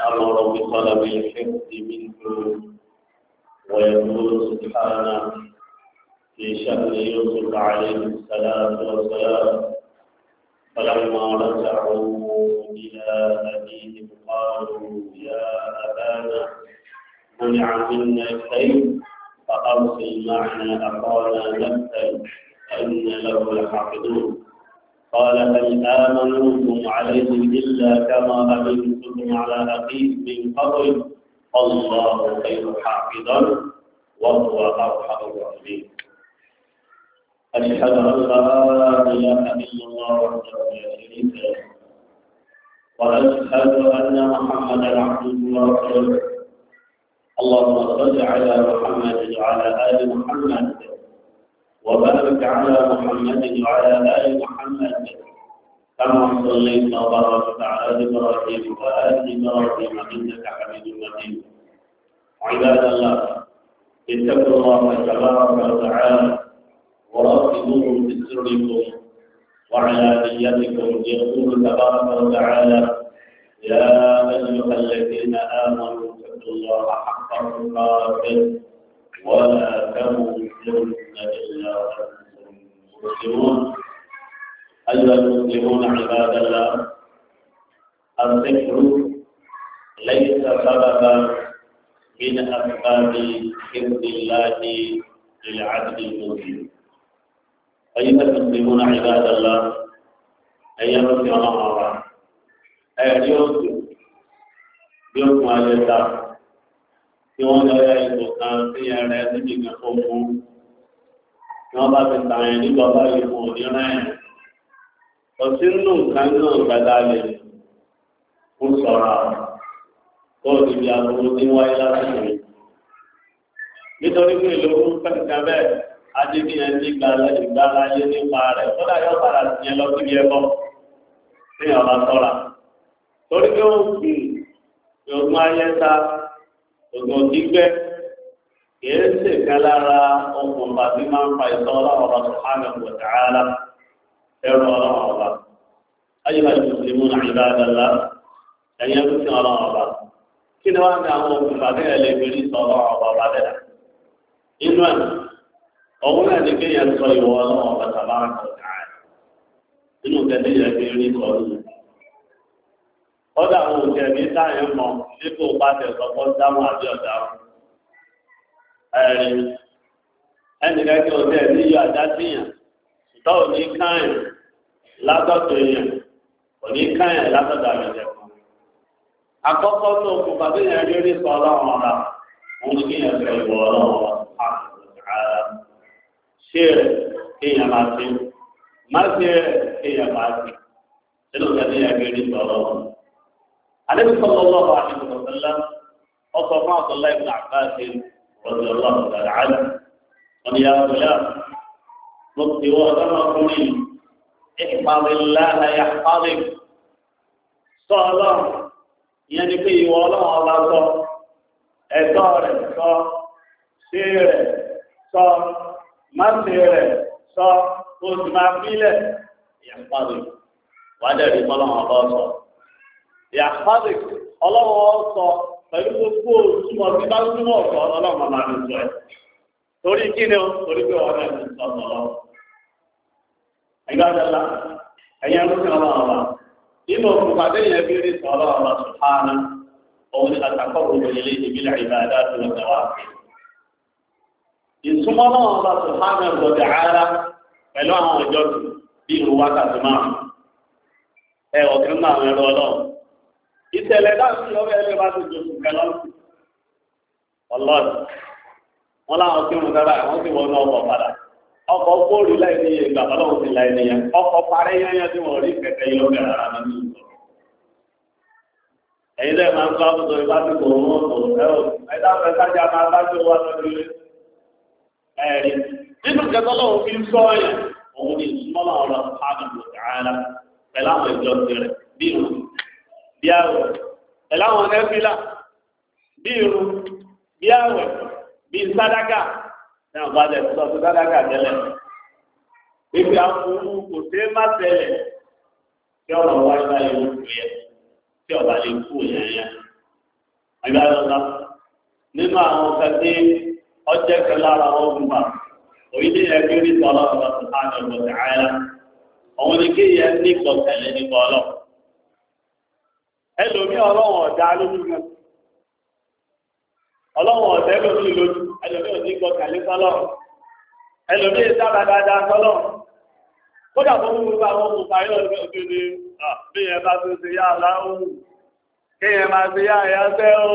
أمر بطلب الحفظ منه ويقول سبحانه في شأن يوسف عليه الصلاة والسلام فلما رجعوا إلى أبيهم قالوا يا أبانا منع منا الكيل فأرسل معنا أخانا نبتل إن له لحافظون قال هل آمنوكم عليه إلا كما أمنتم على أخيه من قبل الله خير حافظا وهو أرحم الراحمين أشهد أن لا إله إلا الله وحده لا شريك له وأشهد أن محمدا عبده ورسوله اللهم صل على محمد وعلى آل محمد وبارك على محمد وعلى آل محمد كما صليت وباركت على إبراهيم وآل إبراهيم إنك حميد مجيد عباد الله اتقوا الله تبارك وتعالى وراقبوه في سركم وعلانيتكم يقول تبارك وتعالى يا أيها الذين آمنوا اتقوا الله حق تقاته ولا تموتن إلا وأنتم مسلمون أيها المسلمون عباد الله الذكر ليس سببا من أسباب حفظ الله للعبد المسلم أيها المسلمون عباد الله أيها المسلمون الله أيها يوم على tí wọ́n lọ ya ìbò kan sí ẹrẹ níbi kan fún fún tí wọ́n bá ti tààyàn nígbà bá yìí fún onírán ẹ̀ ọtí nínú nǹkan náà gbàdá lè ń sọ̀rọ̀ kó o ti di àbúrò tí wáyé lásìkò yìí nítorí pé ìlú pẹ̀lú bẹ́ẹ̀ adébíyẹn ní ìgbàláyé nípa rẹ̀ kódà yóò padà sí ẹ lọ síbi ẹ̀kọ́ tí ọba sọ̀rọ̀ torí pé ó fi ògùn ayé ta ògùn gbígbẹ́ kìí ṣe kan lára okùn bàbí máa ń fa ìtọ́ ọlọ́run ọba subhanahu wa ta'ala ẹ̀rọ ọlọ́run ọba ayélujára ìmùsùlùmí náà ìbáradàlá ẹ̀yẹ ń sin ọlọ́run ọba kí ni wọ́n á ní àwọn okùn bàbí ẹ̀ lè gbérí sọ ọlọ́run ọba ọba dẹ́dà inú ẹ̀ ọ̀hún náà ní kéèyàn sọ ìwọ ọlọ́run ọba tabaraka wa ta'ala inú kẹ́tẹ́ yẹ kí rí sọ ọdún ọdọ àwọn òkèèrè táyà mọ nípò pàtẹ ọkọ dáhùn àbí ọdáhùn ẹrí ẹnìkan kí ọdẹ níyọ àdásíyàn ṣùgbọ́n òní káyàn látọ̀tọ̀ èèyàn òní káyàn látọ̀tọ̀ àgbẹ̀jẹ̀ kan àkọ́kọ́ tó kù bàbá yẹn rí orí sọ ọlọ́run ọ̀la òun ni kéèyàn sọ ìwọ ọlọ́run ọ̀la ṣé rẹ̀ kéèyàn máa ṣe má ṣe rẹ̀ kéèyàn máa ṣe nínú kẹ́tẹ́ yẹn rí orí sọ ọlọ́run. النبي صلى الله عليه وسلم وصف عبد الله بن عباس رضي الله تعالى عنه قال يا غلام مت وأمرني احفظ الله يحفظك صلاة يعني في ولا على صلاة أدار صلاة سير صلاة ما سير صلاة قد ما فيله يحفظك وهذا يقول الله yàtọ̀ ọlọ́wọ́ sọ pẹ̀lú gbogbo túmọ̀ tí bá túmọ̀ ọ̀sọ̀ ọlọ́mọ máa ń sọ ẹ̀ torí kí ni ó torí pé ọ̀rẹ́ ti sọ ọ̀sọ̀ ẹgbẹ́ àdàlà ẹ̀yẹ ló fi ọlọ́wọ́ wa nínú òkú pàdé yẹn bí rí sọ ọlọ́wọ́ wa sùpáànà òun ni àtàkọ́ òun ilé ìbílẹ̀ ìbàdà tó ń tẹ̀wá. ìsúmọ́ náà wa sùpáànà gbọ̀dẹ̀ ara pẹ̀lú àwọn ìjọ bí ìlú wákàtí máa ẹ̀ ọ̀kẹ́ náà ẹ̀rọ ọlọ́run ìṣẹ̀lẹ̀ láti ọwọ́ ẹgbẹ́ bá ti jòkù kẹlọ́ ọlọ́dún wọn láwọn tí wọn dára wọn sì wọnú ọkọ̀ padà ọkọ̀ kóòrì láì ní ìgbà ọlọ́run ti láì níyẹn ọkọ̀ parí yẹnyẹn tí wọn rí kẹ̀kẹ́ yìí lọ́kẹ̀ rárá nínú ìlú ẹ̀yin lẹ́yìn máa ń sọ àbùsọ ìbá ti kò wọ́n tó ẹ̀dá fẹ́ sájà máa bá tó wá lọ́dún ilé ẹ̀rí nínú kẹtọ́ lọ́wọ́ fi ń sọ yẹn òun ni ìsúmọ́ náà lọ bí àwẹ̀ ẹ̀láwọn nẹ́fílà bí irun bí àwẹ̀ bí sádákà ní àbájẹ̀ tó sọ sádákà tẹ́lẹ̀ ibi àfúrú kò sí má tẹ́lẹ̀ tí ọ̀rọ̀ wáyé báyìí ó fi ẹ̀ tí ọba lè kú yẹn Àgbàlagbà nínú àwọn kẹsí ọjọ́ kẹlára ọgbùn bá orílẹ̀ ẹgbẹ́ orí tọ́lọ́ ọ̀sán àjọ̀bọ̀ tààrà àwọn ní kí yẹn ní ìgbọ̀kẹ̀lé nípa ọlọ́ ẹlòmí ọlọ́wọ̀n ọ̀dá lójú náà ọlọ́wọ̀n ọ̀dá ẹlòmí lójú ẹlòmí òní ìgbọ̀kẹ̀lé tọ́lọ́ ẹlòmí ìsára dáadáa tọ́lọ́ kódà fún gbogbo àwọn ọmọ ayọ́ ọdún ní bí yẹn bá tún ṣe yá aláwọ̀ kí yẹn máa ṣe yá ẹ̀yà fẹ́ o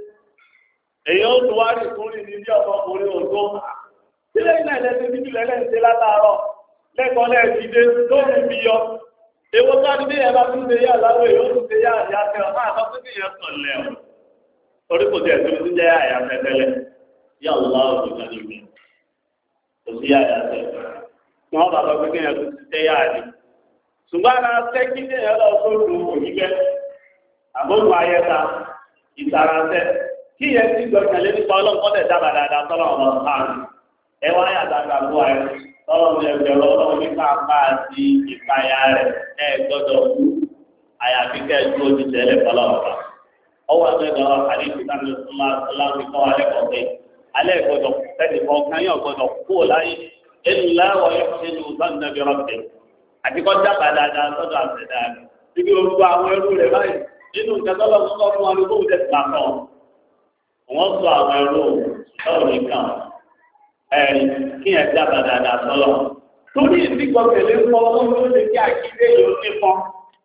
èyí ó tún wá rí fún ní ilé ọmọkùnrin òjò sílẹ̀ ilẹ̀ ẹ̀lẹ́sẹ̀ bíbí lẹ́lẹ́sẹ̀ látàárọ̀ lẹ́kọ̀ọ́ lẹ́ẹ̀dìdé lórí bí yọ èwo tó ní bí yẹn bá tún ṣe yá aláwọ̀ èyí ó tún ṣe yá ẹ̀yà fẹ́ ọ máa tọ́ sí yẹn sọ̀ lẹ̀ ọ́ torí kò tẹ̀ tó ti jẹ́ ẹ̀yà fẹ́ tẹ́lẹ̀ yá aláwọ̀ tó kàn níbi kò sí yá ẹ̀yà fẹ́ wọ́n bá lọ pé kí yẹn tó ti ṣe yá ẹ̀yà ṣùgbọ́n ara ṣẹ́ kí yẹn lọ sóòlù òyìnbẹ́ àbójú ayẹta ìtaraṣẹ́ kí yẹn ti gbọ̀kànlé nípa ọlọ́nkọ́lẹ̀ dábàá dáadáa tọ́lọ́ ọmọ ọ̀hán ẹ wá yàtọ̀ àgbàgbọ́ ẹ tọ́lọ́ ní ẹgbẹ́ ọlọ́run ní káàpá àti ìpayà rẹ̀ ẹ gbọ́dọ̀ kú àyàfi kẹ́ẹ̀dú ojú tẹ̀lé fọlọ́ọ̀fà ọwọ́ àgbẹ̀dọ̀ àdéhùn ìtàgé ọlọ́run kọ́ alẹ́ kọ̀ọ̀kẹ́ alẹ́ gbọ́dọ̀ tẹ̀lé kọ̀ọ̀kan yóò gbọ́dọ̀ kú láyé ẹnìlá wọ̀nyí ṣẹlẹ̀ ọ̀sán-nàbí rọ̀bì àti kọ́ dábàá dáadáa sọ́dọ̀ àṣẹdá rẹ̀ ibi orúkọ àwọn ẹrú rẹ̀ báyìí nínú ìjọba fún wọn ní kóhùn tẹ̀sí àtọ̀ wọ́n sọ àwọn ẹrú sọ̀rọ̀ nìkan ẹ̀rí kí ẹ̀ dábàá dáadáa sọ́lọ̀ torí ìdígbọ̀kẹ̀lé ń pọ̀ wọ́n ló lè kí àkíndé yóò ní pọ́n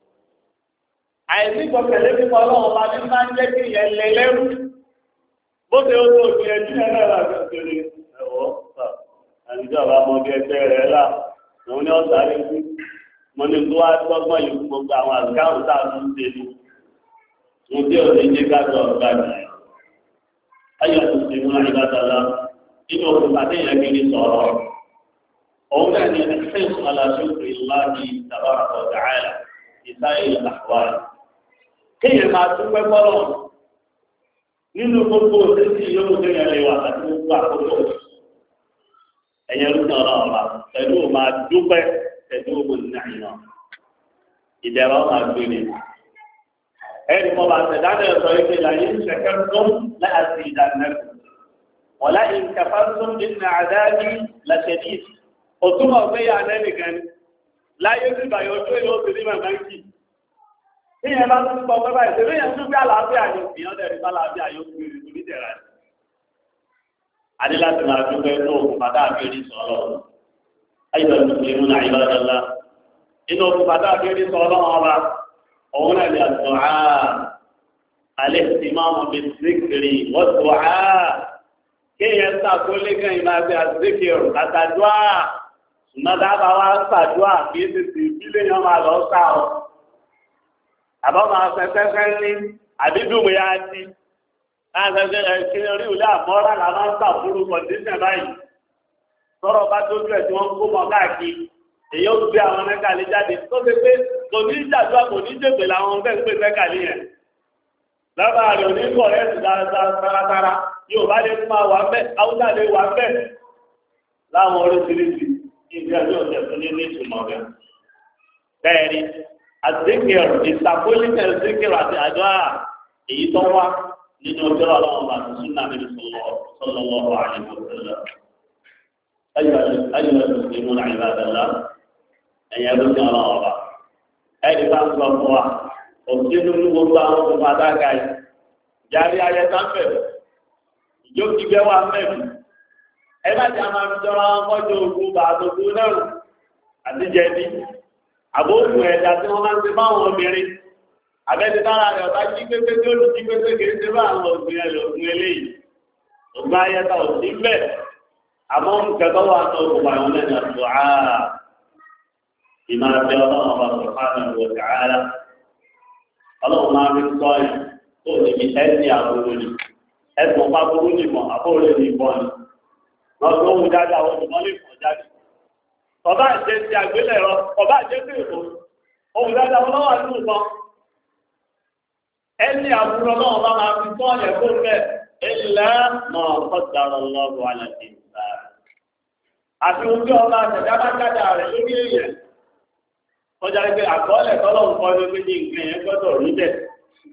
àìsígbọ̀kẹ̀lé ń pọ̀ lọ́wọ́ bá ní máa ń jẹ́ kí ìyẹn lẹ lẹ́rú bó ṣe ó tó ìgbìyànjú ẹ̀ náà láti ṣeré ẹ̀wọ́ àdìjọba ọmọdé ẹgbẹ́ rẹ̀ là òun ni ọ̀sán rẹ̀ kú mo ní tó wá gbọ́gbọ́n yìí gbogbo àwọn àgbáhùn tá a tún ṣe ni mo dé òde jẹ́ gbàgbọ́ ọ̀gá mi ayọ̀ tó ṣe mú àyíbádọ́lá nínú òkúta yẹn kiri sọ̀rọ̀ òun náà ní ẹ̀fẹ́s aláṣẹ́kù ìlànà tabaraka wa ta'ala ìsáyé àwárí kéèyàn máa dúpẹ́ bọ́lọ̀ nínú gbogbo òṣèṣì yóò tó yẹn lè wà àti gbogbo àkókò ẹ̀yẹ rúkọ̀ ọ̀la pẹ̀lú máa dúpẹ́ pẹ̀lú òmìnira ìdẹ̀rọ̀ máa gbé ni ẹni mọ́ bá tẹ̀dáná ẹ̀sọ́ ike láyé ṣẹ̀kẹ́ tó láti ìdánilẹ́kùn wọ́n láyé kẹfà tó nínú àdáni lẹ́sẹ̀dí òtúmọ̀ pé yà lẹ́nìkan láyé tí bàyọ̀ tó yóò ti ní màmá kì í yẹn bá tún pọ̀ pẹ́ báyìí tẹ̀lé yẹn tún bí àlàáfíà ni ìyọ́n dẹ̀ rí bá àlàáfíà yóò fi rí torí tẹ̀ra ni. adé láti máa dúpẹ́ tó òkú padà àbẹ́rí sọ̀rọ̀ ayélujára mùsùlùmí náà ìbáradàlá inú òkú padà àbẹ́rí sọ̀rọ̀ ọba òun náà lè àtúnṣe alẹ́sìmáàmù bíi zikiri wọ́n tó á kéèyàn sàkólé kan ìmọ̀ àti àzikiri àtàdúà ṣùgbọ́n wa sàdúà kì í ti sì ìbílẹ̀ yẹn máa lọ sá ọ. àbọ̀ máa fẹ́fẹ́fẹ́ ní àbídùnmù yá ti láàfẹ́fẹ́ kí orí ìwúlé àmọ́ra là máa ń sàfúrú kọ̀ǹdíṣẹ̀ báyìí tọrọ bá tójú ẹ̀ tí wọ́n ń kó mọ́ káàkiri èyí ó gbé àwọn mẹ́kàlí jáde tó ṣe pé kò ní ìjàdúrà kò ní jèpè làwọn fẹ́ pé mẹ́kàlí yẹn lábàá rẹ̀ ò ní kọ̀ ẹ́ sì dáradára yóò bá lè máa wà mẹ́ haúsá lè wà mẹ́ láwọn oríṣiríṣi ìdí ẹjọ́ ọ̀sẹ̀ tó ní ìtumọ̀ rẹ̀ bẹ́ẹ̀ ni àzíkìrì ìsàkólítẹ̀ àzíkìrì àti àdúrà èyí tó wá nínú ọjọ́ ọlọ́run bá ti súnà níbi sọlọ́wọ́ àyẹ̀wò sọlọ́ ayọ̀ ìmú náà ìbádàlá ẹ̀yẹ ló ti ọlọ́run ọba ẹ̀rí bá ń sọ fún wa òsì nínú gbogbo àwọn tó máa dága yìí yàrá ayẹ sáfẹ̀ ìjó kíkẹ́ wà mẹ́rin ẹ má ti àmà ìjọba ọmọdé ogun bàtòkú náà àti jẹbi àbóògùn ẹ̀dá tí wọ́n máa ń ṣe fáwọn obìnrin abẹ́ni tára rẹ̀ ọ̀tá jí pépé tí ó lù jí pépé kìí ṣe bá àwọn ògùn ẹ̀ lògùn eléyìí ògùn ayẹta ò sí bẹ́ẹ̀ àmọ́ nkẹ́kọ̀ọ́ wà ní ògùn àwọn ẹ̀dá tó á ìmọ̀ àti ọlọ́run ọba subhanahu wa ta'ala ọlọ́run máa fi sọ ẹ̀ tó níbi ẹ̀sìn àbúrò ni ẹ̀sùn ọ̀pá burú nìmọ̀ àbúrò ní ìbọn ni wọ́n tó ń jáde àwọn olùmọ́ lè pọ̀ jáde ọba àjẹ́ ti àgbélẹ̀rọ ọba àjẹ́ sí èkó ohun jáde àwọn ọlọ́wà ní ìbọn ẹni àbúrò náà bá máa fi sọ ọ̀yẹ̀ kó fẹ́ ilẹ̀ náà kọ́dàrọ̀ lọ́rùn alẹ́ ìgbà àti ojú ọba àtẹ̀dábájáda rẹ̀ lórí èèyàn kọjá pé àkọọ́lẹ̀ tọ́lọ́run kọ́ ló fi ní nǹkan yẹn gbọ́dọ̀ rí bẹ́ẹ̀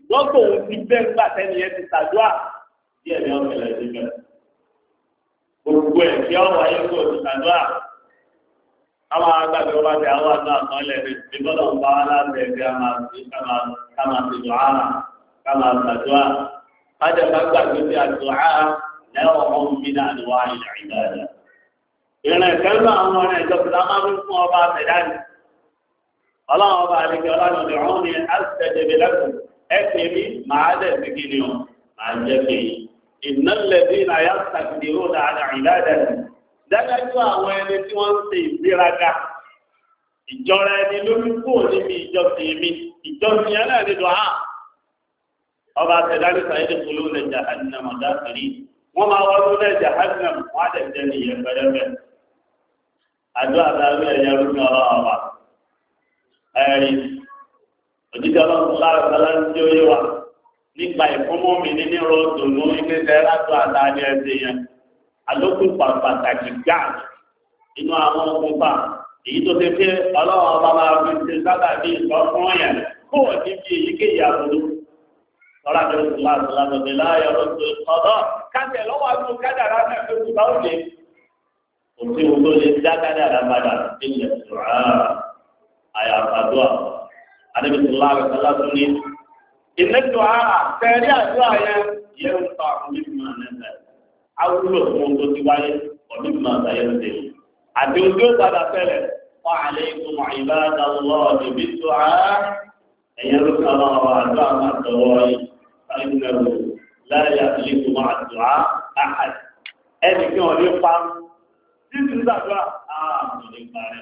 lọ́gbọ̀n òun ti bẹ́ẹ̀ gbà tẹ́ni ẹ ti ṣàdúrà díẹ̀ ní ọ̀kẹ́lẹ̀ síbẹ̀. Gbogbo ẹ̀ kí ọ̀wọ́ ayé kò ti ṣàdúrà. Àwọn agbàgbé ọba ti àwọn àdó àkọọ́lẹ̀ rẹ̀ ti gbọ́dọ̀ ń bá wa láti ẹgbẹ́ ká máa ti dùn áhà ká máa ṣàdúrà. Kájọ ká gbàgbé sí àdúrà lẹ́wọ̀n ọ̀hún mi náà ni wàá ìlà ìdájà. Ìrìn ìkẹ́lú àwọn ọmọ rẹ̀ ìjọba máa ń fún ọba àtẹ̀dáni. Ọlọ́run ọba àdìgbẹ́ ọlọ́run ọ̀hún ni àṣìṣẹ́jẹ̀bẹ̀ lẹ́kùn. Ẹ̀sìn mi máa dẹ̀ sí kí ni o, máa jẹ́ pé ìnálẹ̀bí náà yá sàkìdìrò dáadáa ìdájẹ́ dájájú àwọn ẹni tí wọ́n ń ṣe ìgbéraga. Ìjọra ẹni lórí kúrò níbi ìjọsìn mi, ìjọsìn yẹn náà nínú àá. Ọba àtẹ̀dáni sàyẹ́dẹ̀ polú lẹ̀ jahannam dákàrí. Wọ́n máa wọ́n lẹ̀ jahannam wọ́n á dẹ̀ jẹ́ ní ìyẹn pẹ́rẹ́pẹ́. Àdó àtàwé ẹ̀yẹ rúmi ọlọ́ọ̀ba. Ẹ̀rí òjijì ọlọ́run lára ń tí ó yé wa nípa ìfúnmọ́ mi ní nírò dùnú ìgbésẹ̀ látọ̀ àtàdé ẹsẹ̀ yẹn alókùn pàtàkì gbà nínú àwọn okùnfà èyí tó ti pé ọlọ́run ọba máa fi ṣe sábà bí ìsọ fún yẹn kó o ti fi èyíkéyìí àbúrú tọ́lá tó ń sùn láti látọ̀dé láàyò lóṣù ọ̀dọ́ kájẹ lọ́wọ́ àti kádàrá náà tó kù báwo lè òfin wo ló lè dá kádàrá padà nílẹ̀ sùrà àyàfàdúà adébísọ̀lá àgbàsọ́lá tó ní ìlẹ́tọ̀ ara tẹ̀rí àdúrà yẹn yẹn ń fa onímọ̀ nẹ́fẹ̀ awúlò fún ohun tó ti wáyé onímọ̀ àtàyẹ̀ ń tẹ̀lé àti ojú ó padà fẹ́lẹ̀ fún àlẹ́ ìkùnmọ̀ ìbáradà lọ́wọ́ ìbí tó ara ẹ̀yẹ ló kàn án wà àdúrà máa tọwọ́ yìí ẹ̀yìnlẹ́wò láyé àtìlẹ́kùnmọ̀ àdúrà àhàd ẹnì kí wọ́n lè pa títí sàdúrà ààbò lè parẹ́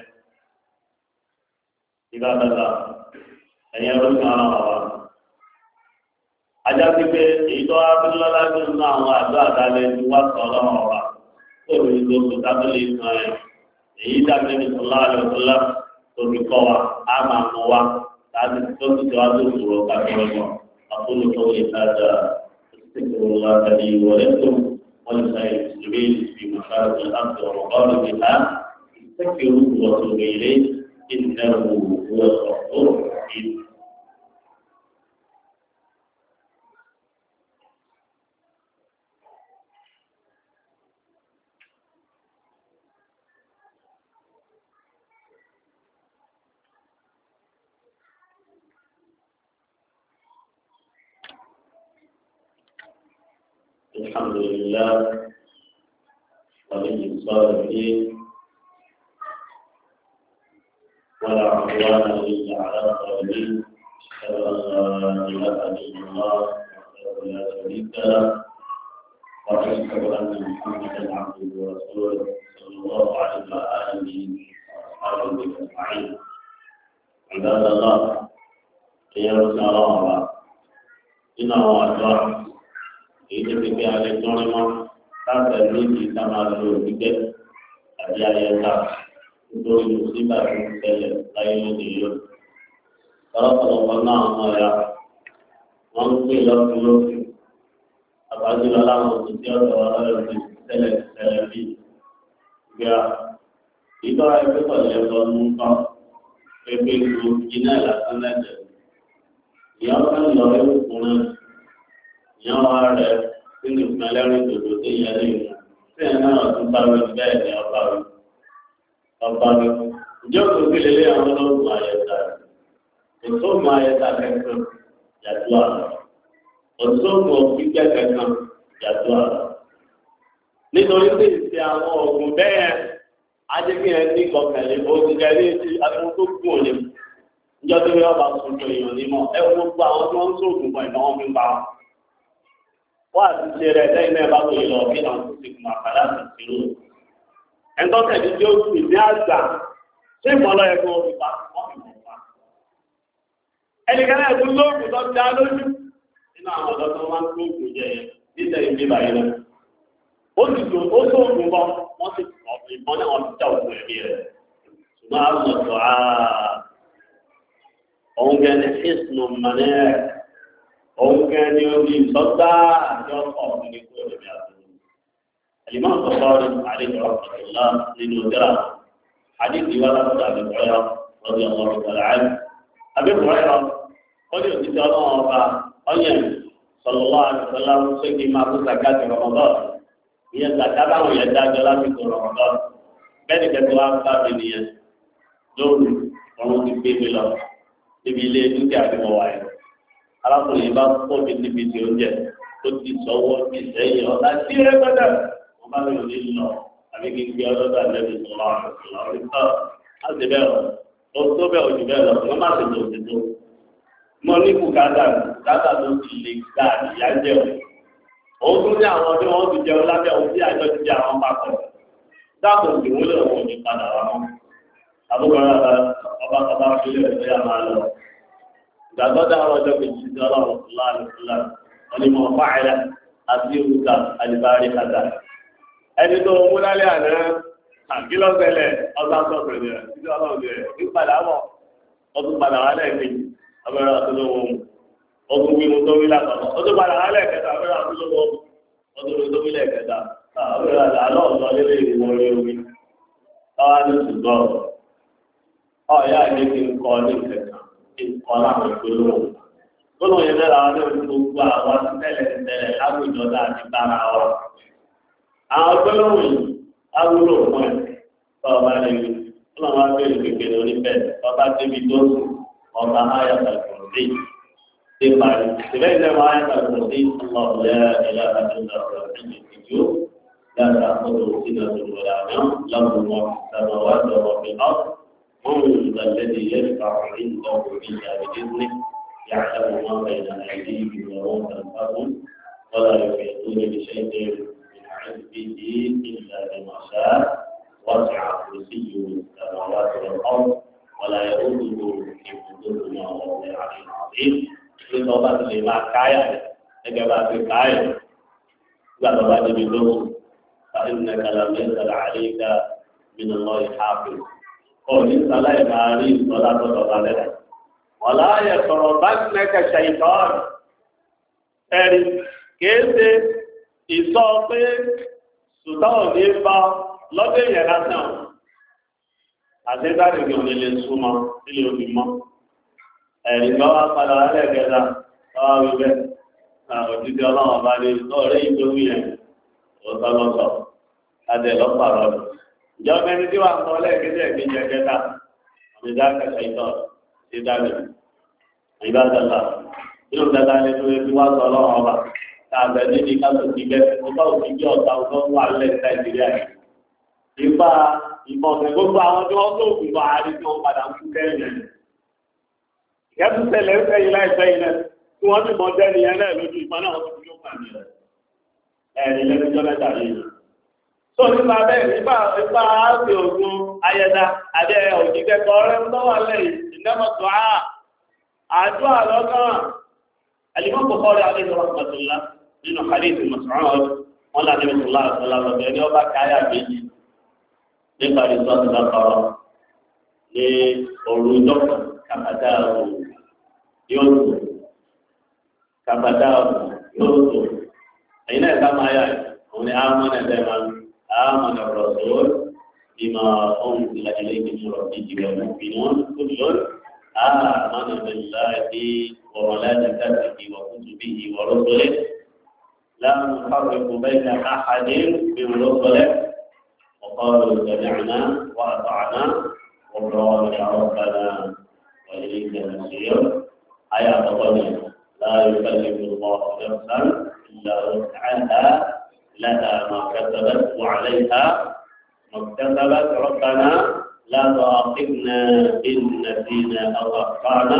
ìbáradà ẹ̀yẹ ló kàn án wà. Ajá pípé èyí tó wá fún lọ́lá tó ń ná àwọn àdó àdálẹ́ tí wá sọ ọlọ́run ọ̀wà tó rí gbogbo tábìlì kan ẹ̀ èyí dàbí ní sọlá àlọ́sọlá tó fi kọ́ wa á máa mọ wa láti tó ti tẹ́wá tó sòrò káfíńrẹ́ mọ́ àkóso tó lè dájà ìsèkúrò látàrí ìwọlé tó wọ́n lè sáyé ìṣòro ìmọ̀ṣáàtì láti ọ̀rọ̀ ọ̀rọ̀ ìhà ìsèkúrò wọ̀tò ilé ìnáwó wọ̀tò الحمد لله ولي الصالحين ولا عدوان إلا على الظالمين أشهد أن لا إله إلا الله وحده لا شريك له وأشهد أن محمدا عبده ورسوله صلى الله عليه وآله وأصحابه أجمعين عباد الله يا رسول الله إنه أدعى èyí tó fi gbé alẹ́ tó ń mọ́ láti ẹ̀mí ìdí ká máa lo òdìgbẹ́ àbí ayẹta nítorí mùsíbà tó ń tẹ̀lé láyé lóde yìí. Ọlọ́pàá náà ọmọ ya wọ́n ń pè lọ́sùn lósì àbájúlọ láwọn òṣìṣẹ́ ọ̀dọ̀ ọlọ́rọ̀ ti tẹ́lẹ̀ bí gbéra. Ìtọ́ ẹgbẹ́ pẹ̀lú ẹ̀kọ́ ń kọ́ pépé ìlú iná ìlàsán lẹ́jẹ̀. Ìyá ọ̀sán lọ ẹ̀kùnkùn náà ìyá wa rẹ̀ sínú ìpínlẹ̀rìn tòdò tó yẹ lẹ́yìn tí ẹ̀ náà tún bá wí bẹ́ẹ̀ ni ọba wí. Ìjọ kò sí lélẹ́ àwọn olóògùn àyẹ̀dá rẹ̀. Òṣòògùn àyẹ̀dá kẹ̀kẹ́ yàtọ̀ àlọ́. Òṣòògùn gbígbẹ́ kẹ̀kẹ́ yàtọ̀ àlọ́. Nítorí pé ìṣe àwọn oògùn bẹ́ẹ̀ ajẹ́kẹ́ ní kọkànlé òṣìṣẹ́ ti àwọn tó gùn òní. Ìjọ tó yọ ọba tuntun èèyàn nímọ̀ ẹ wo gbogbo àwọn tí wọ́n ń sóògùn fún ìnáwó fi ń pa wọn. Wọ́n àti ṣe rẹ̀ lẹ́yìn náà bá wòye lọ kí àwọn tó ti kùn àkàrà àti ìṣirò. Ẹ̀ńtọ́ tẹ̀lé tí ó kù ní àgbà ṣé ìmọ̀lọ́ ẹ̀kọ́ omi pa wọ́n fi mọ̀ pa. Ẹnìkan náà tún lóògùn tó dá lójú nínú àwọn ọ̀dọ́ tó máa ń lóògùn jẹ níta ìgbé báyìí lọ. Ó sì dùn ó sóògùn bọ́ wọ́n sì ìbọn náà wọ́n ti já òkú ẹ̀mí rẹ̀. Ṣùgbọ́n àwọn ọ̀dọ́ òun gẹ́ni ìsìnà mọ̀nẹ́ òun gẹ́ni orí ìsọ́gbà àjọ ọ̀gbìn ní kúrò lórí àbúrò. Àlìmọ́ àkọ́kọ́ àlejò ọ̀pọ̀lọpọ̀ nínú ìjọra حديث ولا أبي هريرة رضي الله تعالى عنه أبي هريرة ó ní òtítọ́ ọlọ́run ọba ọ̀yẹ̀ sọlọ́lá àdìsọ́lá ṣé kí n máa kó sàkà ti rọ̀mọ́dọ́ ìyẹn sàkà báwọn yẹn dájọ́ lásìkò rọ̀mọ́dọ́ bẹ́ẹ̀ni kẹ́kẹ́ wá bá mi nìyẹn lóru ọ̀run ti gbé mi lọ níbi ilé dúkìá tí mo wà yẹn arákùnrin bá pọ̀ mi níbi tí oúnjẹ tó ti sọ́wọ́ ti sẹ́yìn ọ̀tá sí ẹgbẹ́dẹ̀ wọ́n bá mi ò ní lọ àbí kí n gbé ọlọ́dọ̀ àlẹ́bí sọ̀rọ̀ àṣọ̀rọ̀ orí tọ́ á sì bẹ́ẹ̀ lọ ó tó bẹ́ẹ̀ ojú bẹ́ẹ̀ lọ wọ́n má sì tó ti tó. mo ní bùkátà tó ti lè gba ìyá jẹ o òun tún ní àwọn tí wọ́n ti jẹun lábẹ́ òun tí àjọ ti jẹ àwọn papọ̀ dáàbò sì wúlò òun ní padà wá mọ́ àbúrò ọba kọba fílẹ̀ ìfẹ́ yà máa lọ ìgbàgbọ́ dáhùn ọjọ́ kejì sí ọlọ́run fúlàní onímọ̀ fáìlẹ̀ àti òkúta àdìbárí kàtà ẹni tó mú lálẹ́ àná àkílọ́sẹ̀lẹ̀ ọ̀sán sọ̀tẹ̀lẹ̀ títí ọlọ́run rẹ̀ nípadà bọ̀ ọdún padà wà lẹ́ẹ̀kejì abẹ́rẹ́ àtúnlọ́wọ́ ọdún wíwú tó wí lápapọ̀ ọdún padà wà lẹ́ẹ̀kẹta abẹ́rẹ́ àtúnlọ́wọ́ ọdún wíwú tó wí lẹ́ẹ̀kẹta abẹ́rẹ́ àlọ́ọ̀sọ lélẹ̀ ìwọ orí omi ọwọ́ ní ṣùgbọ́n ọ̀yá ìdí ti ń kọ́ ní ìkẹta ìkọ́ láwọn ìgbélóhùn gbólóhùn yẹn lẹ́la wọn ní gbogbo àwọn tẹ́lẹ̀ láwùjọ láti bára wọn àwọn gbólóhùn yìí awúlò fún ẹ tọ́ọ̀bá lè rí ọlọ́run wá bẹ̀rẹ̀ kékeré oníbẹ̀ ọba débi tó sùn ọba ayàtà kùrùsí ti parí ìbẹ́ ìlẹ́wọ̀ ayàtà kùrùsí ọlọ́ọ̀lẹ́ ẹ̀yà àdúgbò ọ̀rọ̀ ẹ̀jẹ̀ ìjú yàtà ọdún sínú ọdún àná lọ́gbọ̀n sábà wà lọ́wọ́ fi ọ́ wọ́n ń lò lẹ́dí yẹn fàwọn ìdánwò ìjà ìdílé يعلم ما بين أيديهم وهم تنفذون ولا يحيطون بشيء به إلا بما شاء وسع كرسيه السماوات والأرض ولا يؤوده حفظهما وهو العلي العظيم لطبعا لما كايا لجبا في كايا لطبعا بدون فإنك لم يزل عليك من الله حافظ قول صلاة ماري صلاة الله ولا يقربنك شيطان ẹ̀rí kéèsè ìsọ pé sùtá ò ní bá lọ́dọ̀ èèyàn lásán àtẹ́gbàdì kí òní lè súnmọ́ sílé òbí mọ́ ẹ̀rí lọ́wọ́ padà wálẹ̀ kẹta lọ́wọ́ wíbẹ̀ òtítí ọlọ́wọ́ bá lè lọ́ọ̀rẹ́ ìgbéwì yẹn òótọ́ lọ́sọ̀ láti ẹ̀lọ́pàá rọ̀ ìjọba ẹni tí wà ń kọ́ lẹ́ẹ̀kẹ́jẹ́ ìgbéjẹ kẹta ọ̀mí dákẹ́sẹ̀ ìtọ́ sí dábẹ̀ ìbádọ́lá inú dáadáa ní tó ti wá sọ ọlọ́run ọba tàbí níbi káàtó ti bẹ́ẹ̀ ọba òfin bí ọ̀tá ọgbọ́n wà lẹ́yìn nàìjíríà yìí. Ìgbà ìmọ̀ ọ̀sẹ̀ gbogbo àwọn tí wọ́n tó òkú bá a rí tí wọ́n padà ń kú kẹ́yìn rẹ̀. Ìkẹ́tù ṣẹlẹ̀ ń fẹ́yìn láìpẹ́ yìí náà tí wọ́n ti mọ jẹ́ni yẹn náà lójú ìpá náà wọ́n ti yóò pàdé rẹ̀. Ẹ̀rí lẹ́nujọ́ mẹ́ta yìí. Tó nípa bẹ́ẹ̀ nípa àti ògùn ayẹta àdé òjì kẹ́kọ̀ọ́ rẹ̀ ń lọ́wọ́ lẹ́yìn ìnámọ̀tò àdúrà lọ́gán الإمام البخاري عليه رحمة الله من حديث مسعود ولا النبي صلى الله عليه وسلم بأن يوبا كايا بيجي nípa ìsọ́sí lọ́kọ̀ọ́ ní òru dọ́kọ̀ kàbàdà yóò tó kàbàdà yóò tó ẹ̀yin náà ká máa yà òun ni àmọ́nà ẹ̀dẹ́mà àmọ́nà rọ̀sọ́ ìmọ̀ ohun ìlà ilé ìgbìmọ̀ ìjìyà ìgbìmọ̀ kúlọ̀ àmọ́nà bẹ̀láàdì وملائكته وكتبه ورسله لا نفرق بين أحد من رسله وقالوا سمعنا وأطعنا غفرانك ربنا وإليك المصير آية قضية لا يكلف الله نفسا إلا وسعها لها ما كسبت وعليها ما اكتسبت ربنا لا تؤاخذنا إن نسينا أو أخطأنا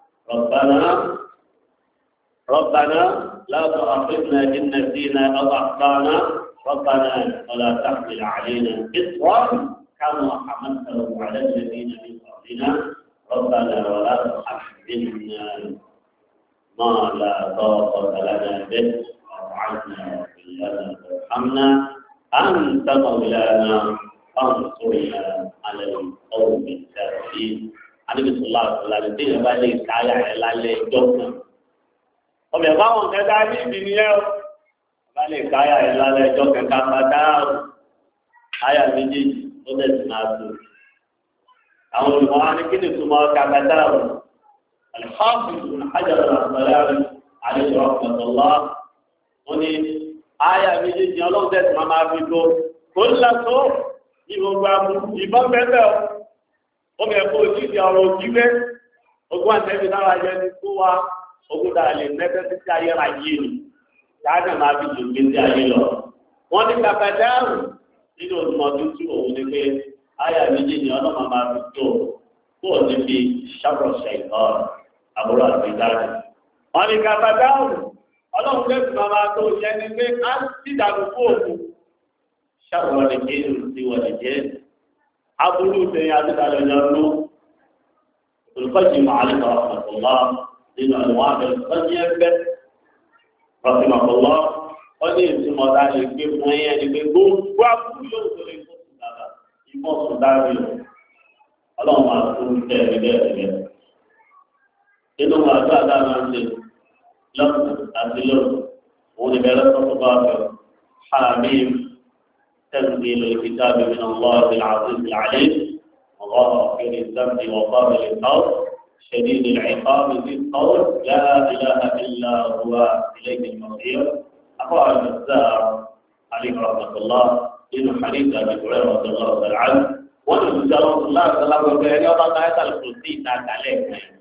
ربنا لا تؤاخذنا إن نسينا أو أخطأنا ربنا ولا تحمل علينا إصرا كما حملته على الذين من قبلنا ربنا ولا تحملنا ما لا طاقة لنا به واعف عنا واغفر لنا وارحمنا أنت مولانا فانصرنا على القوم الكافرين Ànábì sallallahu alaihi wasallam tí ìyẹn bá lè káyà ẹ̀ lálẹ́ ìjọ kan. Ọmọ ẹ̀fọ́ àwọn kẹta ní ìdí nìyẹn o. Bá lè káyà ẹ̀ lálẹ́ ìjọ kẹta padà o. Àyà méjèèjì ó tẹ̀sí máa tó. Àwọn olùmọ̀ wa ní kí ni túmọ̀ kàkàtà o. الحافظ بن حجر العسقلاني عليه رحمة الله وني آية méjì Ọlọ́run tẹ̀sí máa fi tó kó ńlá tó ní gbogbo àbú ìbọn bẹ́ẹ̀ ó bẹ̀rẹ̀ kó òjijì ọ̀rọ̀ òjìgbẹ́ ogun àtẹ́bí náà wáyé ní kó wa ogun dáa lè nẹ́tẹ́ títí ayéra yé ni dáadáa máa fi lògbé sí ayé lọ. wọ́n ní kàkàdáàrù nínú òdùmọ̀tún tí òun ní pé àyà méjì ni Ọlọ́run máa fi tó kó o níbi ṣàkóso ìkọ́ àbúrò àti ìdájọ́. wọ́n ní kàkàdáàrù Ọlọ́run tẹ̀sí máa tó yẹ ni pé á ti dànù fún òkú ṣàkóso ìkéyìí ti wọlé jẹ́ aburú ìfẹ̀yìn àti ìdàlẹ̀ القيم عليه رحمة الله لأن أنواع القيم رحمه الله قد يسمى ذلك بمعنى يقول وعبد يوصل يمص ذلك اللهم أقول ذلك إنه ما زاد عن لفظ أسلوب ونبلغ الصفات حاميم تنزيل الكتاب من الله العزيز العليم غافر الذنب وقابل القول شديد العقاب ذي القول لا اله الا هو اليه المصير اقرا البزار عليه رحمه الله ان حديث ابي هريره رضي الله تعالى عنه وان رسول الله صلى الله عليه وسلم يوضع آية الكرسي تحت عليه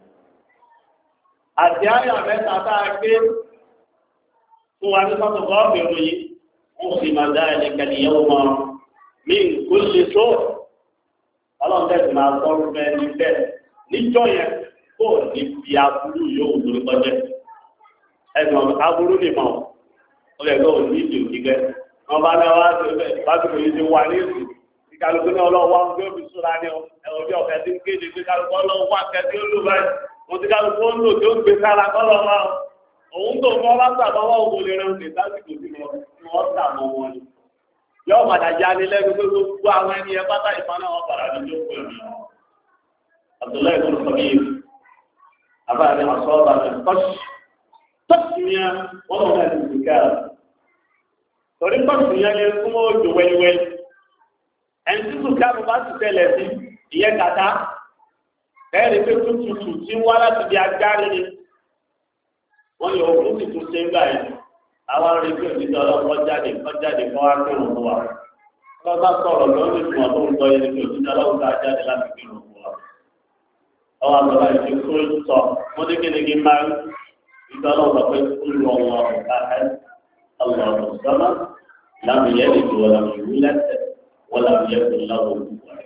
الدعاية متى تأكد هو أن غافر قسم ذلك اليوم من كل سوء Ọlọ́run tẹ̀sí máa sọ̀rọ̀ bẹ́ẹ̀ ní bẹ́ẹ̀ níjọ́ yẹn kó ní fi aburú yóò lórí kọjá ẹ̀sùn aburú ni mọ̀ ọ́ lè gbọ́ òní ìdè òkìkẹ́ wọn bá náà wá sí bẹ́ẹ̀ lásìkò yìí ti wà ní ìsù kí kálukú ní ọlọ́wọ́ àwọn bí ó fi súra ní ẹ̀wọ̀n bí ọ̀fẹ́ tí ń kéde pé kálukú ọlọ́wọ́ akẹ́tí ó lò báyìí wọn ti kálukú ó ń lò tí ó gbé sára kọ́lọ́ máa òun tó fọ́ bá sàbọ̀wọ́ òun lè rẹ̀ òkè lásìkò tí wọ́n sà mọ́ wọn ni. yóò padà já ní lẹ́nu pé gbogbo àwọn ẹni ẹ pátá ìfọn náà wọ́n padà ní jókòó ẹ̀mí. Abdullahi ibn Khabir abáyé asọ́ọ̀bà ní tọ́sí yẹn wọ́n lọ́wọ́ náà ti ti ká. torí tọ́sí yẹn ni fún òjò wẹ́líwẹ́lí. ẹni tí sùkà mi bá ti tẹ̀lẹ̀ sí ìyẹn kàtá. ẹ̀rí pé tútùtù tí wọ́n láti di agbárí ni. wọ́n yọ òkú sì tún ṣe ń gbà yẹn. àwọn arìnrìn òjijì ọlọ́pàá jáde kọ́ wá kírun fún wa. wọ́n bá sọ̀rọ̀ lórí ìtumọ̀ tó ń sọ yẹn ní òjijì ọlọ́pàá jáde láti kírun fún wa. ọwọ́ àgbàlá ìṣe kó sọ wọ́n ní kíni máa ń ìgbà ọlọ́pàá pé kúlù ọmọ ọ̀gá ẹ̀ ọlọ́pàá sọ́mà lámìyẹ́ lè ju ọ̀làmì ìlú lẹ́sẹ̀ wọ́n lámìyẹ́ kò lọ́wọ́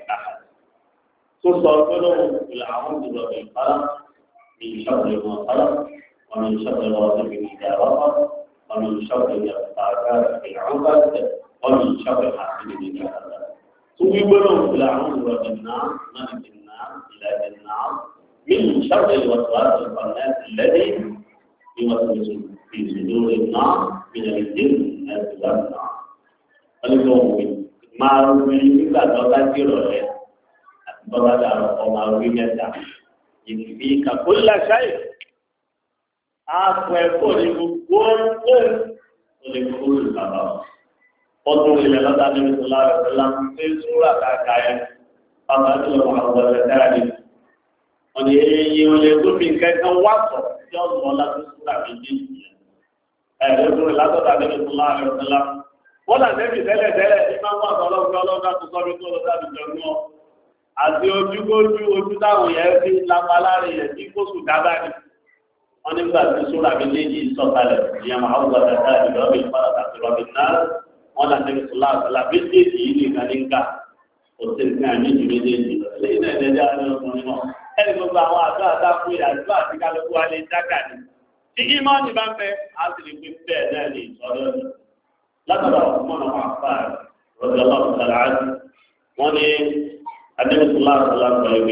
tó sọ pé lóhùn ìlà àwọn ìdúró ìfara ní ìṣàkóso ìmọ̀ ọ̀fara wọn ní ìṣàkóso ọ̀sẹ̀ ìgbìyànjú àwọ̀fà ومن شر الآثار في العقد ومن شر حاسد إذا حسد. ثم يقولون في العون والجنان ملك النار إله النار من شر الوسواس الخناس الذي يوسوس في صدور النار من الجن والنار. فاليوم ما روي إلا تذكر له أتبرع وما روي متى يكفيك كل شيء. Àpò ẹ̀kọ́ ni gbogbo olè kúrò bàbá. Ọdún ilẹ̀ lọ́dá ní ìṣòlá rẹ̀ pẹ̀lá ń pè súrà kàkà ẹ̀. Bàbá tí lọ wà wọ́n rẹ̀ dára ní. Wọ́n ni èyí olè tó fi kẹ́kẹ́ wá sọ tí ó sọ láti súrà méjì yẹn. Ẹ̀rẹ́ tó rẹ̀ látọ̀dá ní ìṣòlá rẹ̀ pẹ̀lá. Wọ́n là nẹ́bì tẹ́lẹ̀ tẹ́lẹ̀ ní máa ń wà sọ́lọ́gbẹ́ ọlọ́dá tó sọ́rí tó lọ sábì jẹun wọn. Àti ojú táwọn yẹn fi lápá láàrin yẹn tí kó sùn dábàá ni. wọ́n nígbà tí sóra méjèèjì sọ̀kalẹ̀ ìyẹn máa wọ́n gbọ́dọ̀ dá ìrọ́bì padà àti rọ́bì náà wọ́n là ní sọlá àtàlà méjèèjì yìí nìkan ní ká kò sí nǹkan méjì méjèèjì lẹ́yìn náà ẹ̀dẹ́dẹ́ àwọn ọkùnrin náà ẹni gbogbo àwọn àdó àtàkùn ìyàgbọ́ àti kálukú wa lè dákà ní. tí ìmọ̀ọ́nì bá ń fẹ́ á sì lè fi bẹ́ẹ̀ náà lè sọ̀rọ̀ ní. látọ̀dọ̀ ọ̀kùnrin náà wà fà rọ̀bì ọlọ́run sọ̀rọ̀ àti wọ́n ní adébísọ̀lá àtàlà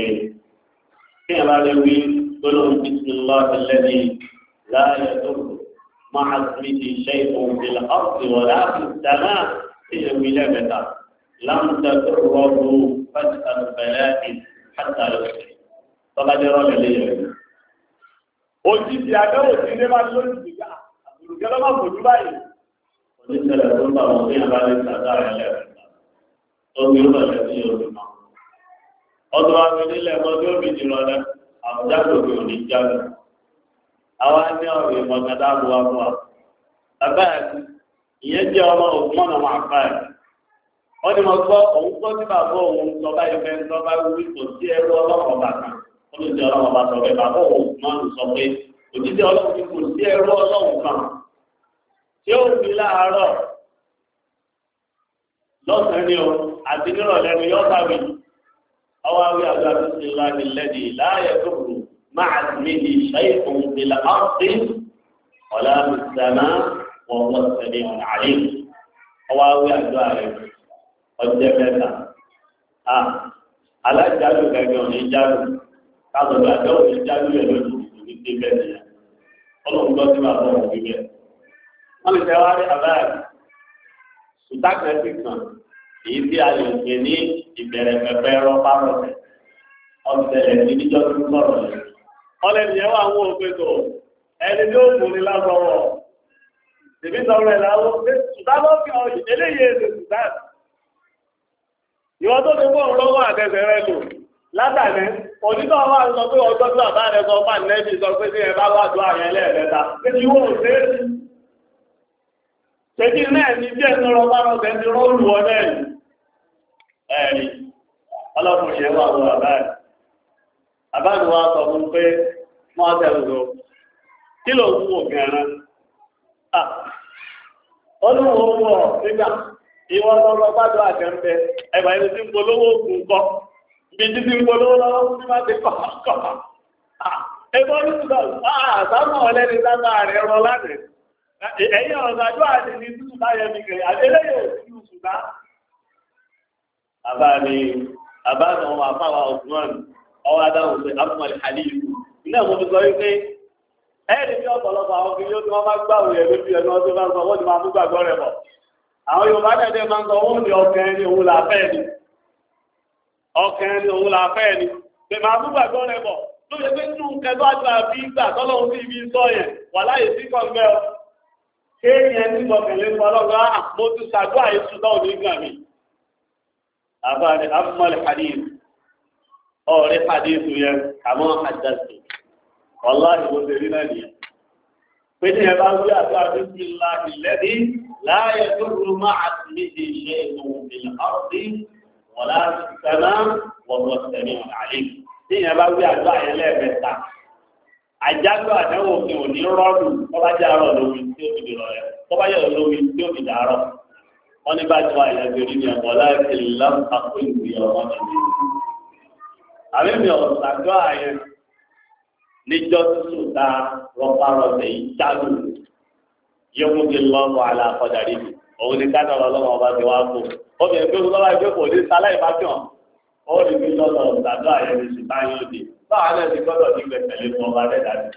sọ̀rọ̀ قلوا بسم الله الذي لا يضر مع اسمه شيء في الارض ولا في السماء في ولادته لم تضره فتح البلاء حتى يصبح فقد رجع لي òjijì àdáwò tí ilé máa lórí ìgbà àbùrùkẹ́ lọ́mọ fojú báyìí. oníṣẹ́lẹ̀ tó ń bá wọn ní abálẹ̀ ìtàdá rẹ̀ lẹ́ẹ̀kẹta tó ń gbé lọ́lẹ̀ sí yorùbá. ọdún wa fi nílẹ̀ ọdún òbí jùlọ náà. àwùjá lòdì òní jáde àwa ní ọ̀rọ̀ ìmọ̀gàdá bu wa fún wa bàbá ìyẹn jẹ́ ọmọ ògùn ọ̀nà máa fà ẹ̀ wọ́n ní mo gbọ́ òun gbọ́ sí bàbá òun sọ báyìí fẹ́ sọ bá wí kò sí ẹrú ọlọ́run bàtà ó lè jẹ́ ọlọ́run bàtà ọ̀rẹ́ bàbá òun náà sọ pé òjijì ọlọ́run kò sí ẹrú ọlọ́run kan tí ó fi láàárọ̀ lọ́sàn-án ni o àti nírọ̀lẹ́ ni yọ́ sáré ọwọ́ àwí àgbà tó ti la ní lẹ́dí láàyè tó kù máa mi ní ṣẹ́yìn ìlà ọ̀sìn ọ̀la mùsàmá wọ́n wọ́n sẹ́ni ọ̀nà àlè ọwọ́ àwí àgbà rẹ̀ ọjọ́ mẹ́ta alájálù gẹ́gẹ́ òní jálù káàdùn àjọ òní jálù yẹn lójú òní dé bẹ́ẹ̀ nìyẹn ọlọ́run gbọ́ sí bàbá òun wí bẹ́ẹ̀ wọ́n lè fẹ́ wá rí àbáyé sùtákẹ́sì kan èyí tí a lè pè ní ìbẹ̀rẹ̀ pẹ̀pẹ̀ rọ́pá rọ̀tẹ̀ ọ̀sẹ̀lẹ̀ ní níjọ́ tó ń sọ̀rọ̀ yẹn. ọlẹ́ni yẹn wà ń wọ òfin tó ẹni tí ó kù ní lásọ̀rọ̀ tèmi sọ̀rọ̀ ẹ̀ láwọ́ sùtákọ́sì ọ̀yìn eléyìí èdè sùtákì. ìwọ́n tó ti fóun lọ́wọ́ àtẹ̀sẹ̀ rẹ lò látàní òdìdó wa sọ pé ọjọ́ tí bàbá rẹ sọ fún ànẹ́bí sọ pé tí ẹ bá wà tó àyẹ̀ lẹ́ẹ̀mẹ́ta pé kí wọ́n ò ṣe é sí. ṣèjì náà ní bí ẹnu rọpá rọpẹ̀ ti rọ́ọ̀lù ọ náà yìí. ẹ̀rí ọlọ́kùnrin yẹn wà wọ àbáyé àbáyé wa sọ fún pé wọ́n tẹ̀lé lọ kí ló ń wò gẹ̀rẹ́ olúwo wọ̀ nígbà ìwọ lọ́rọ̀ gbádùn àjẹ́ńbẹ́ ẹgbà ẹni tí ń polówó ògùn kọ́ ibi tí ń polówó lọ́wọ́ fún bí má ti kọ̀ ẹgbọ́n ní ṣùgbọ́n àtàwọn ọ̀lẹ́ni lábá rẹ̀ rọ lánàá ẹ̀yìn ọ̀sàdó àti ní tútù láyẹ̀ mi kẹ̀rẹ̀ àdélẹ́yẹ̀ òsínú ṣùgbọ́n àbáni ọmọ àfáwà Osman ọwọ́ adáhùn pé abúmọ̀lẹ̀ àdíyù ilé ẹ̀mọ́ ti sọ wípé ẹ̀ẹ́dì tí ọ̀pọ̀lọpọ̀ àwọn kìí tí wọ́n máa gbáwò yẹ̀ lójú ẹ̀nà ọdún máa ń sọ wọ́n ti máa mú gbàgbọ́ rẹ̀ bọ̀ àwọn Yorùbá dẹ̀dẹ̀ máa ń sọ wọ́n ní ọkàn ẹni òun làfẹ́ ni ọkàn ẹni òun làfẹ́ ni pé máa mú gbàgbọ́ rẹ̀ bọ̀ ló yẹ pé nínú kẹtọ́ àti àbí ìgbà tọ́lọ́hún sí ibi sọ yẹn wà láyé sí kọ́ńgbẹ́ ọ kéèyàn ní gbọ̀kẹ̀lé fọlọ́gbà mo ti ṣàdúrà yìí sùn náà nígbà mi àbáni abúmọ̀lẹ̀ hadith ọ̀rẹ́ hadith yẹn àmọ́ àjàsì wàláhì mo ṣe rí náà nìyẹn pé ní ẹ̀bá wí àti àdúgbò ńlá ìlẹ́dí láàyè tó rú máa ti ní ìṣe ìwọ̀n ìlà ọ̀sí wọ̀lá sẹ́nà wọ̀bọ̀ sẹ́ni àlè ní ẹ̀bá wí àdúrà yẹn lẹ́ẹ̀mẹ́ta àjálù àdáwò òfin òní rọ́ọ̀lù tọ́ba jẹ́ àárọ̀ lómi tí ó fi dìrọ̀ rẹ̀ tọ́ba jẹ́ lómi tí ó fi dàárọ̀ wọ́n ní bá tí wọ́n àyẹ̀wò rí ni ẹ̀kọ́ láti lápapọ̀ ìwé ọmọ nìyí. àbẹ́mi ọ̀sàdọ́ àyẹ̀ níjọ́ tuntun ta rọpárọsẹ̀ yìí jálù yóò ti lọ́wọ́ aláàkọ́dàrí mi òun ni káàdà ọlọ́wọ́ ọba ti wá kó obìnrin pé lọ́wọ́ ẹgbẹ́ kò ní sáláì bá kàn ó rí bí lọ́dọ̀ ọ̀sàdọ́ àyẹ̀ ní ṣùgbọ́n yóò dé báwa náà ti gbọ́dọ̀ ní gbẹ̀tẹ̀lé fún ọba rẹ̀ dájú.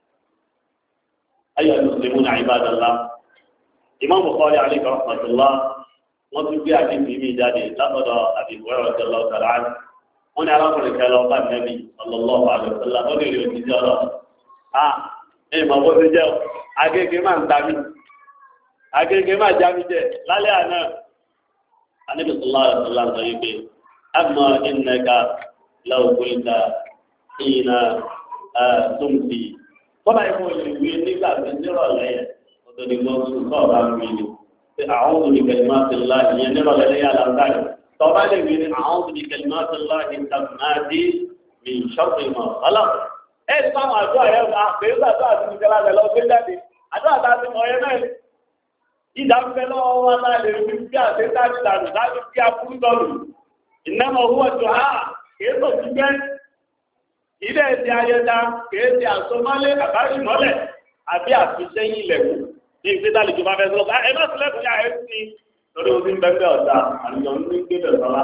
ayọ̀ ìmùsùlùmí náà ibadallah Imam Bukhari alayhi rahmatullah wọ́n tún gbé àdéhùn mi jáde látọ̀dọ̀ àbíwọ́ ọ̀jọ̀ lọ́wọ́ sàrà án. wọ́n ní arákùnrin kan lọ bá nẹ́bí sallallahu alaihi wasallam ó lè rí òjijì ọ̀rọ̀. Mọ̀ bó ti jẹ́ o agége máa ń ta mí agége máa já mi jẹ lálẹ́ àná. Ànábì sallallahu alaihi wasallam sọ yìí pé amma innaka law qulta hina tumsi kọ́lá ìfọ̀ ìwé nígbà tí nírọ̀lẹ́ yẹn tó ní gbọ́ sùn kọ́ ọ̀rá ń wí ni pé àwọn òbí kalimati Allah ìyẹn nírọ̀lẹ́ lẹ́yìn àlàáfíà tọ́ba lè wí ni àwọn òbí kalimati Allah ìtàkùnádì mi ṣọ́ọ̀tì mọ̀ ọ̀lá. ẹ ní káwọn àdúrà yẹn wà pé nígbà tó àti ìjọba rẹ lọ gbé jáde àdúrà tá a ti mọ yẹn náà ìdàgbẹ́ lọ́wọ́ wa náà lè fi bí àtẹ́tàdì dànù láti fi akúrú dọ̀lù ìnáwó owó ọjọ́ ha kìí tó ti gbẹ́ ilé ẹ̀sìn ayẹta kìí ti àsomọ́lé àbáṣìmọ́lẹ̀ àbí àfisẹ́yìn ilẹ̀kùn ní ìfẹ́tàlì tó bá fẹ́ sọ́lọ́ ẹ má sílẹ̀kùn yà ẹ́ sí lórí orí ń bẹ́ẹ̀ ọ̀dà àníyàn ní gbé bẹ̀ sọ́lá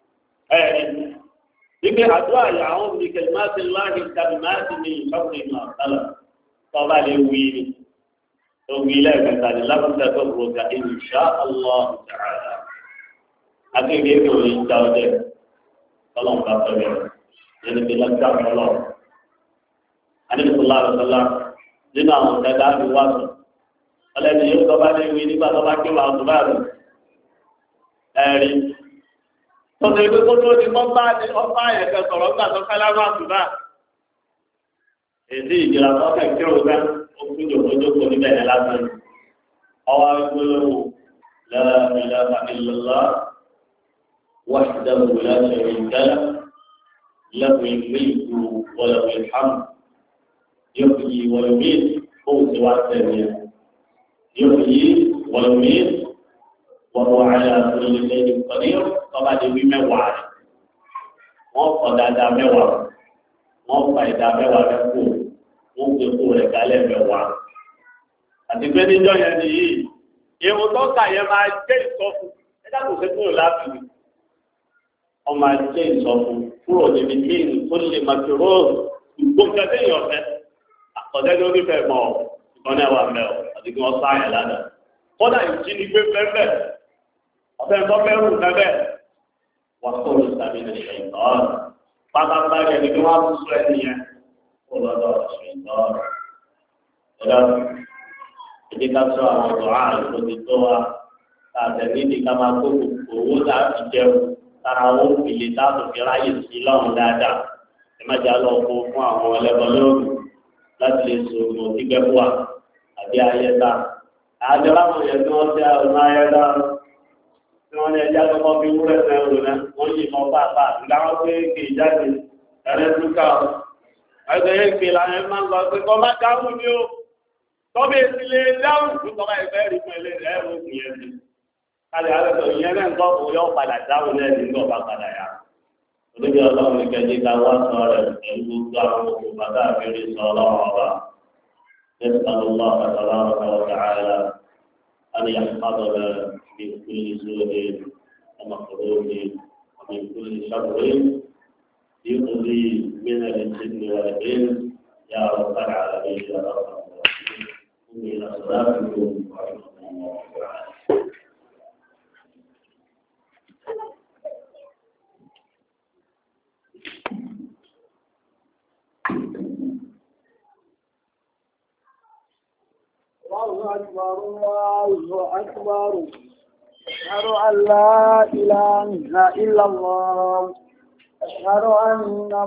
ibi àdúrà yà àwọn òbí kẹlímàtì láàrin kẹlímàtì ní ìṣọ́kùnrin náà sálà tọ́ba lè wí ni tó wí lẹ́ẹ̀kẹta ní lábùsà tó gbòògà insha Allah ta'ala akéde ní òye ń ta ọdẹ tọ́lọ́mù bá sọ bẹ́ẹ̀ yẹn ti lọ́jà tọ́lọ́ anígbèsọ́lá àlọ́sọ́lá nínú àwọn ọ̀gá àbí wá sùn ọlẹ́ni yóò tọ́ba lè wí nígbà tọ́ba kí wàá tó bá rẹ̀ ẹ̀rí tọ́sí pé kó tó di ọba àyẹ̀kẹ́ sọ̀rọ̀ gbà tó kálá máa tù bá èdè ìjìlá tó kẹ́ kí òun náà ó kú jòkójókòó níbẹ̀ yẹn lásán ọwọ́ gbólóhùn la ilaha illallah wahdahu la sharika lahu lahul mulku wa lahul hamd yuhyi wa yumiit fóun ti wá tẹ̀lé yuhyi wa yumiit wa huwa ala kulli shay'in qadir tọ́ba di wí mẹ́wàá rẹ̀ wọ́n kọ́ dáadáa mẹ́wàá wọ́n fa ìdá mẹ́wàá rẹ̀ kú wọ́n gbé kú rẹ̀ kálẹ̀ mẹ́wàá. àti pé níjọ́ yẹn nìyí ìhun tó kà yẹn máa jẹ́ ìsọfún ẹ̀dá kò sí kúrò láàfin wọ́n máa jẹ́ ìsọfún kúrò níbi tí tó lè máa fi róòlù gbogbo ẹgbẹ́ yẹn ọ̀fẹ́ àkọ́jẹ́ ló ní fẹ́ mọ̀ ìkànnì ẹ̀wà mẹ́ ọ àti kí wọ́n sáyẹn lánàá kọ́dà ìjínigbé fẹ́fẹ́ ọ̀fẹ́ tó fẹ́ rù fẹ́fẹ́ wọ́n tó lè sàmì ní ṣèǹtọ́ pátápátá yẹn ni kí wọ́n á sọ ẹni yẹn kó lọ́dọ̀ ṣèǹtọ́ ẹ̀dá ìdí ká sọ àwọn ọ̀dọ́ àrùn tó ti tó wa àtẹ̀lé ní ká máa kó owó láti jẹun tára owó ìlé táàbù fi ráyè sí lọ́run dáadáa ẹ má jà lọ fún àwọn ẹlẹ́gbọ́n lóògùn láti lè sọ̀rọ̀ òtígẹ́ fún wa àbí ayẹta àjọ láwọn yẹn tí wọ́n ti àwọn ayẹta tí wọ́n ní ẹja tó kọ́ fi wúrẹ́ sẹ́rù náà wọ́n yìí mọ́ pàápàá nígbà wọn pé kì í jáde ẹ̀rẹ́ túkà ẹgbẹ́ yẹn pè láyé máa ń lọ pé kọ́ má dáhùn ní o tọ́bí ìsìlẹ̀ dáhùn fún tọ́ba ìfẹ́ rí fún ẹlẹ́rìí ẹ̀rọ òkú yẹn sí káàdì àlẹ́sọ̀ ìyẹn náà ń gbọ́ kó yọ padà dáhùn lẹ́yìn nígbà bá padà yá olóbi ọlọ́run ìkẹjì ká wá sọ rẹ̀ pẹ̀lú gbogbo àwọn òkú bàtà àfẹ́rí sọ ọlọ́run ọba نسأل الله تبارك وتعالى أن يحفظنا من كل سوء ومكروه ومن كل شر يؤذي من الجن والإنس يا رب العالمين يا رب العالمين قم إلى صلاتكم ورحمة الله تعالى الله أكبر الله أكبر أشهد أن لا إله إلا الله أشهد أن